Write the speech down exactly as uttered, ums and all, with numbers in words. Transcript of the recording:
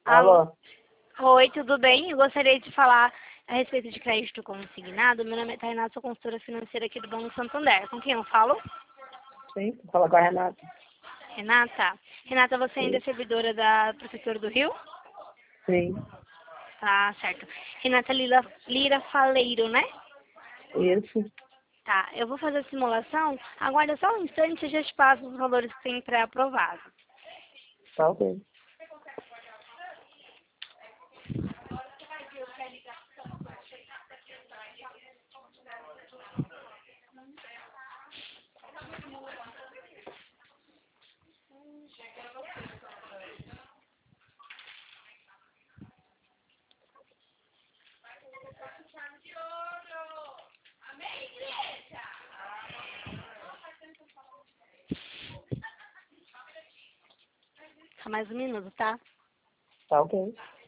Alô? Oi, tudo bem? Eu gostaria de falar a respeito de crédito consignado. Meu nome é Tainá, sou consultora financeira aqui do Banco Santander. Com quem eu falo? Sim, fala com a Renata. Renata? Renata, você ainda é Sim. servidora da Prefeitura do Rio? Sim, Tá, certo. Renata Lira, Lira Faleiro, né? isso. Tá, eu vou fazer a simulação. Aguarda só um instante e eu já te passo os valores que tem pré-aprovados. Tá ok. Só mais um minuto, tá? Tá ok.